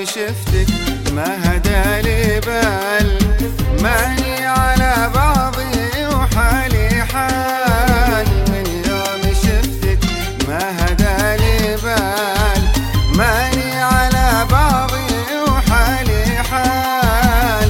شفتك ما هدالي بال، ماني على بعضي وحالي حال. من يوم شفتك ما هدالي بال، ماني على بعضي وحالي حال.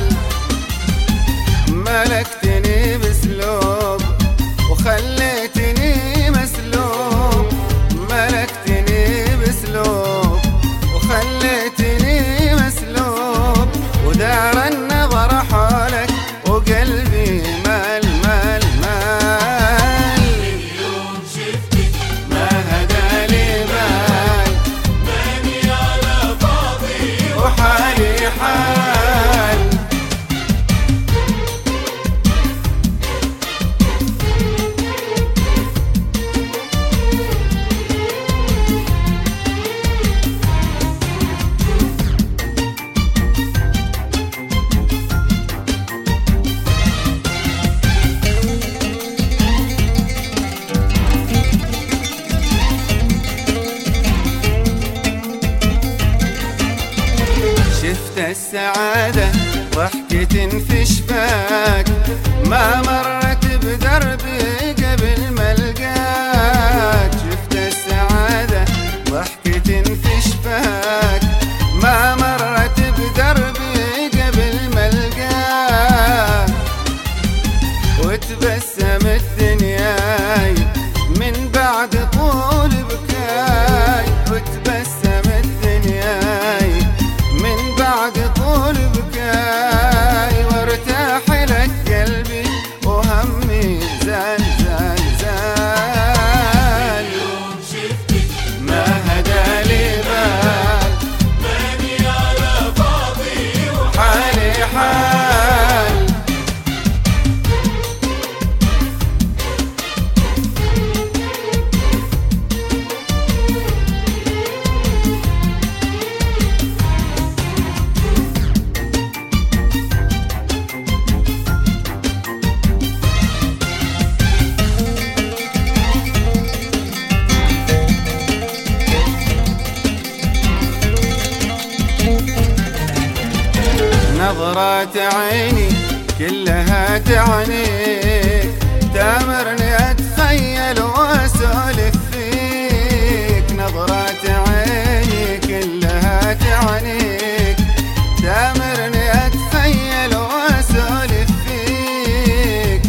ملكتني باسلوب وخليتني مسلوب، ملكتني باسلوب وخليتني مسلوب. ودار النظر حولك وقلبي مال مال مال. اليوم شفتك ما هدالي بال، ماني على بعضي وحالي حال. شفت السعادة ضحكة في شفاك، ما مرت بدربي قبل ما القاك. شفت السعادة ضحكة في شفاك، ما مرت بدربي قبل ما القاك. وتبسمت دنياي من بعد طول بكاي، وتبسمت دنياي من بعد طول بكاي. وارتاح لك قلبي وهمي زال زال زال. اليوم شفتك ما هدالي بال، ماني على بعضي حالي حال. نظرات عيني كلها تعنيك، تامرني اتخيل واسولف فيك. نظرات عيني كلها تعنيك، تامرني اتخيل واسولف فيك.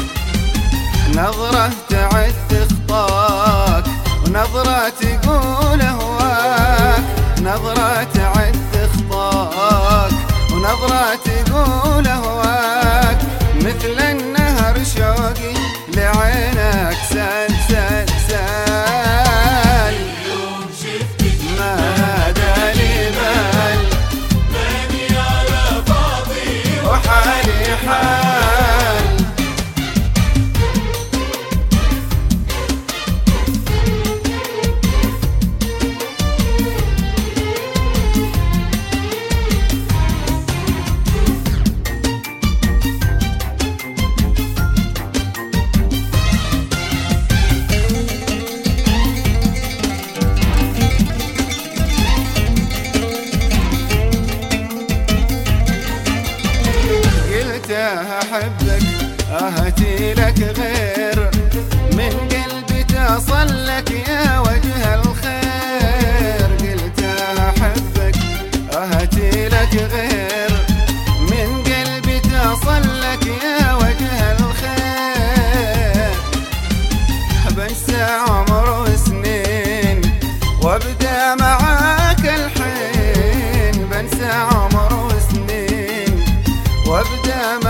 نظرة تعد خطاك ونظرة تقول اهواك، نظرة تعد خطاك ونظرة تقول اهواك. مثل النهر شوقي لعينك سال سال سال. اليوم شفتك ما هدالي بال، ماني على بعضي وحالي حال. أحبك أهتي لك غير، من قلبي تصل لك يا وجه الخير. قلت أحبك أهتي لك غير، من قلبي تصل لك يا وجه الخير. بنسى عمر وسنين وابدأ معاك الحين، بنسى عمر وسنين وابدأ